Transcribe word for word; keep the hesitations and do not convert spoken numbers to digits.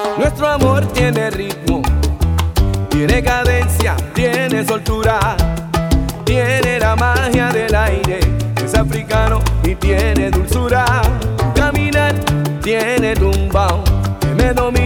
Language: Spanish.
Nuestro amor tiene ritmo, tiene cadencia, tiene soltura, tiene la magia del aire, es africano y tiene dulzura. Caminar tiene tumbao que me domina.